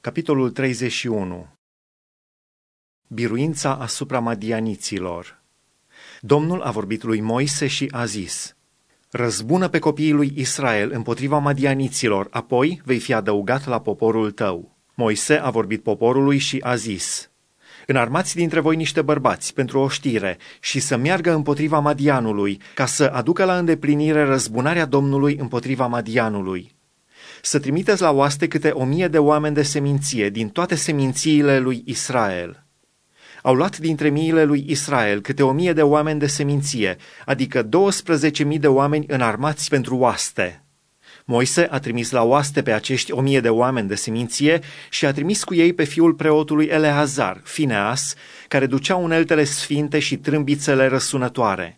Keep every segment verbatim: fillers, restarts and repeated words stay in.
Capitolul treizeci și unu. Biruința asupra madianiților. Domnul a vorbit lui Moise și a zis: Răzbună pe copiii lui Israel împotriva madianiților, apoi vei fi adăugat la poporul tău. Moise a vorbit poporului și a zis: Înarmați dintre voi niște bărbați pentru o știre și să meargă împotriva Madianului, ca să aducă la îndeplinire răzbunarea Domnului împotriva Madianului. Să trimiteți la oaste câte o mie de oameni de seminție din toate semințiile lui Israel. Au luat dintre miile lui Israel câte o mie de oameni de seminție, adică douăsprezece mii de oameni înarmați pentru oaste. Moise a trimis la oaste pe acești o mie de oameni de seminție și a trimis cu ei pe fiul preotului Eleazar, Fineas, care ducea uneltele sfinte și trâmbițele răsunătoare.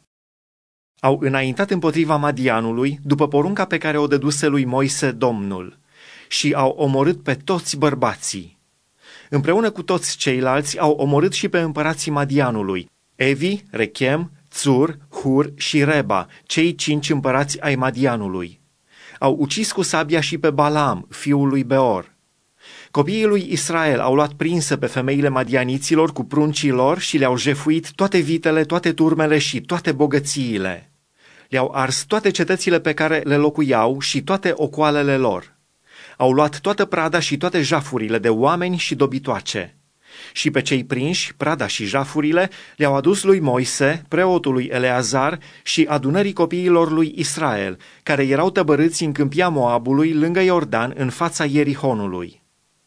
Au înaintat împotriva Madianului, după porunca pe care o dăduse lui Moise Domnul, și au omorât pe toți bărbații. Împreună cu toți ceilalți au omorât și pe împărații Madianului, Evi, Rechem, Țur, Hur și Reba, cei cinci împărați ai Madianului. Au ucis cu sabia și pe Balaam, fiul lui Beor. Copiii lui Israel au luat prinsă pe femeile madianiților cu pruncii lor și le-au jefuit toate vitele, toate turmele și toate bogățiile. Le-au ars toate cetățile pe care le locuiau și toate ocoalele lor. Au luat toată prada și toate jafurile de oameni și dobitoace. Și pe cei prinși, prada și jafurile, le-au adus lui Moise, preotului Eleazar și adunării copiilor lui Israel, care erau tăbărâți în câmpia Moabului, lângă Iordan, în fața Ierihonului.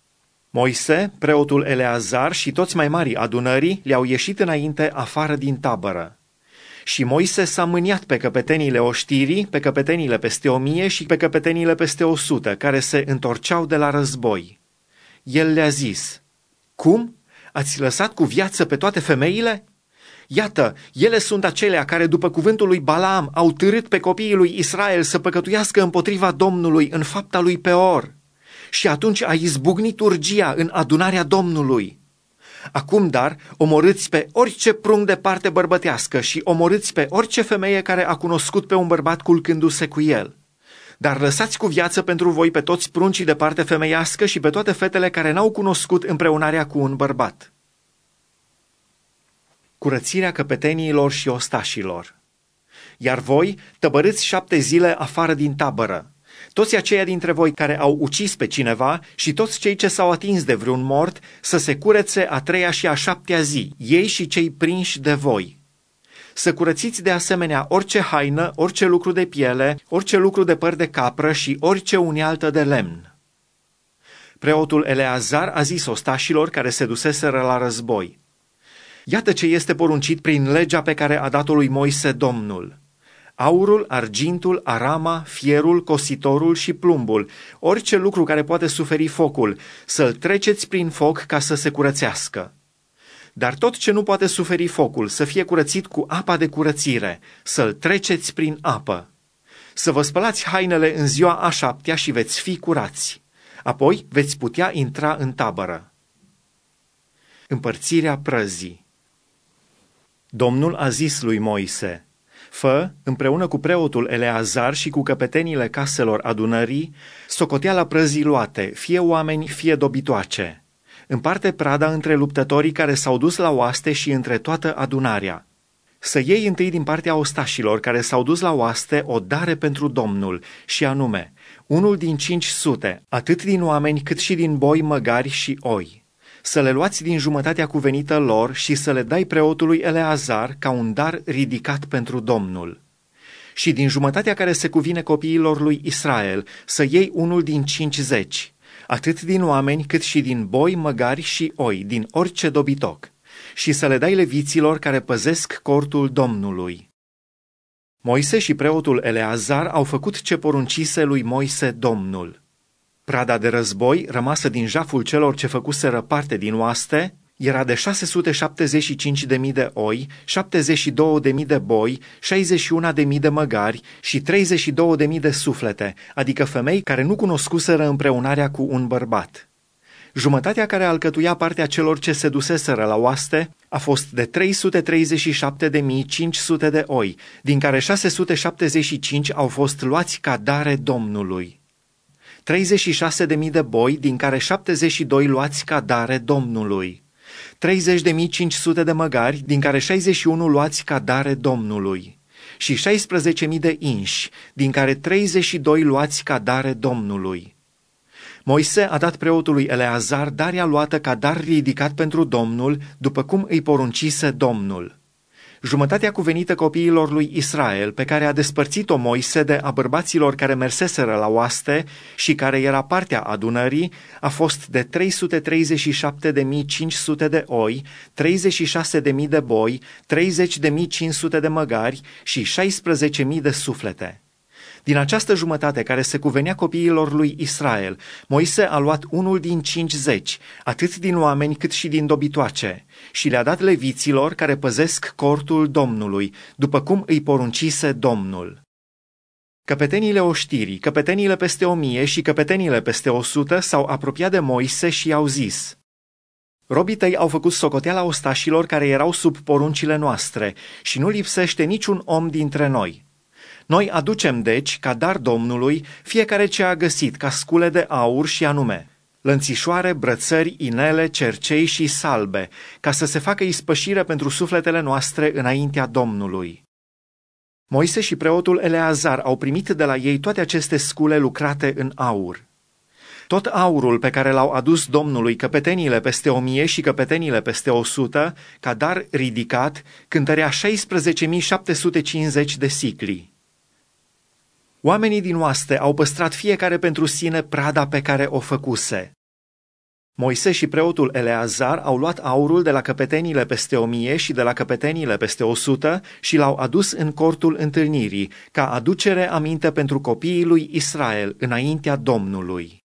Moise, preotul Eleazar și toți mai mari adunării le-au ieșit înainte afară din tabără. Și Moise s-a mâniat pe căpetenile oștirii, pe căpetenile peste o mie și pe căpetenile peste o sută, care se întorceau de la război. El le-a zis: Cum? Ați lăsat cu viață pe toate femeile? Iată, ele sunt acelea care, după cuvântul lui Balaam, au târât pe copiii lui Israel să păcătuiască împotriva Domnului în fapta lui Peor. Și atunci a izbucnit urgia în adunarea Domnului. Acum, dar, omorâți pe orice prunc de parte bărbătească și omorâți pe orice femeie care a cunoscut pe un bărbat culcându-se cu el. Dar lăsați cu viață pentru voi pe toți pruncii de parte femeiască și pe toate fetele care n-au cunoscut împreunarea cu un bărbat. Curățirea căpeteniilor și ostașilor. Iar voi tăbărâți șapte zile afară din tabără. Toți aceia dintre voi care au ucis pe cineva și toți cei ce s-au atins de vreun mort să se curețe a treia și a șaptea zi, ei și cei prinși de voi. Să curățiți de asemenea orice haină, orice lucru de piele, orice lucru de păr de capră și orice unealtă de lemn. Preotul Eleazar a zis ostașilor care se duseseră la război: Iată ce este poruncit prin legea pe care a dat-o lui Moise Domnul. Aurul, argintul, arama, fierul, cositorul și plumbul, orice lucru care poate suferi focul, să-l treceți prin foc ca să se curățească. Dar tot ce nu poate suferi focul să fie curățit cu apa de curățire, să-l treceți prin apă. Să vă spălați hainele în ziua a șaptea și veți fi curați. Apoi veți putea intra în tabără. Împărțirea prăzii. Domnul a zis lui Moise: Fă, împreună cu preotul Eleazar și cu căpetenile caselor adunării, socoteala prăzii luate, fie oameni, fie dobitoace. Împarte prada între luptătorii care s-au dus la oaste și între toată adunarea. Să iei întâi din partea ostașilor care s-au dus la oaste o dare pentru Domnul, și anume, unul din cinci sute, atât din oameni cât și din boi, măgari și oi. Să le luați din jumătatea cuvenită lor și să le dai preotului Eleazar ca un dar ridicat pentru Domnul. Și din jumătatea care se cuvine copiilor lui Israel, să iei unul din cincizeci, atât din oameni cât și din boi, măgari și oi, din orice dobitoc, și să le dai leviților care păzesc cortul Domnului. Moise și preotul Eleazar au făcut ce poruncise lui Moise Domnul. Prada de război, rămasă din jaful celor ce făcuseră parte din oaste, era de șase sute șaptezeci și cinci de mii de oi, șaptezeci și două de mii de boi, șaizeci și unu de mii de măgari și treizeci și două de mii de suflete, adică femei care nu cunoscuseră împreunarea cu un bărbat. Jumătatea care alcătuia partea celor ce se duseseră la oaste a fost de trei sute treizeci și șapte de mii cinci sute de oi, din care șase sute șaptezeci și cinci au fost luați ca dare Domnului. treizeci și șase de mii de boi, din care șaptezeci și doi luați ca dare Domnului, treizeci de mii cinci sute de măgari, din care șaizeci și unu luați ca dare Domnului, și șaisprezece mii de inși, din care treizeci și doi luați ca dare Domnului. Moise a dat preotului Eleazar darea luată ca dar ridicat pentru Domnul, după cum îi poruncise Domnul. Jumătatea cuvenită copiilor lui Israel, pe care a despărțit-o Moise de a bărbaților care merseseră la oaste și care era partea adunării, a fost de trei sute treizeci și șapte de mii cinci sute de oi, treizeci și șase de mii de boi, treizeci de mii cinci sute de măgari și șaisprezece mii de suflete. Din această jumătate care se cuvenea copiilor lui Israel, Moise a luat unul din cincizeci, atât din oameni cât și din dobitoace, și le-a dat leviților care păzesc cortul Domnului, după cum îi poruncise Domnul. Căpetenile oștirii, căpetenile peste o mie și căpetenile peste o sută s-au apropiat de Moise și i-au zis: Robii tăi au făcut socoteala ostașilor care erau sub poruncile noastre și nu lipsește niciun om dintre noi. Noi aducem, deci, ca dar Domnului, fiecare ce a găsit ca scule de aur și anume lănțișoare, brățări, inele, cercei și salbe, ca să se facă ispășire pentru sufletele noastre înaintea Domnului. Moise și preotul Eleazar au primit de la ei toate aceste scule lucrate în aur. Tot aurul pe care l-au adus Domnului căpetenile peste o mie și căpetenile peste o sută, ca dar ridicat, cântărea șaisprezece mii șapte sute cincizeci de sicli. Oamenii din oaste au păstrat fiecare pentru sine prada pe care o făcuse. Moise și preotul Eleazar au luat aurul de la căpetenile peste o mie și de la căpetenile peste o sută și l-au adus în cortul întâlnirii, ca aducere aminte pentru copiii lui Israel înaintea Domnului.